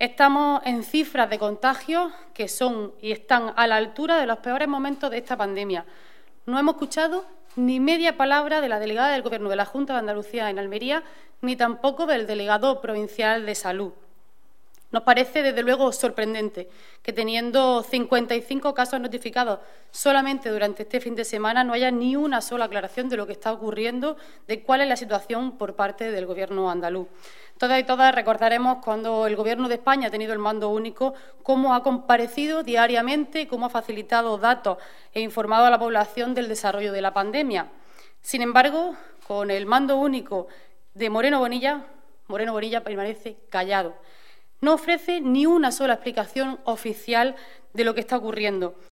Estamos en cifras de contagios que son y están a la altura de los peores momentos de esta pandemia. No hemos escuchado ni media palabra de la delegada del Gobierno de la Junta de Andalucía en Almería, ni tampoco del delegado provincial de Salud. Nos parece, desde luego, sorprendente que, teniendo 55 casos notificados solamente durante este fin de semana, no haya ni una sola aclaración de lo que está ocurriendo, de cuál es la situación por parte del Gobierno andaluz. Todas y todas recordaremos cuando el Gobierno de España ha tenido el mando único, cómo ha comparecido diariamente, cómo ha facilitado datos e informado a la población del desarrollo de la pandemia. Sin embargo, con el mando único de Moreno Bonilla permanece callado. No ofrece ni una sola explicación oficial de lo que está ocurriendo.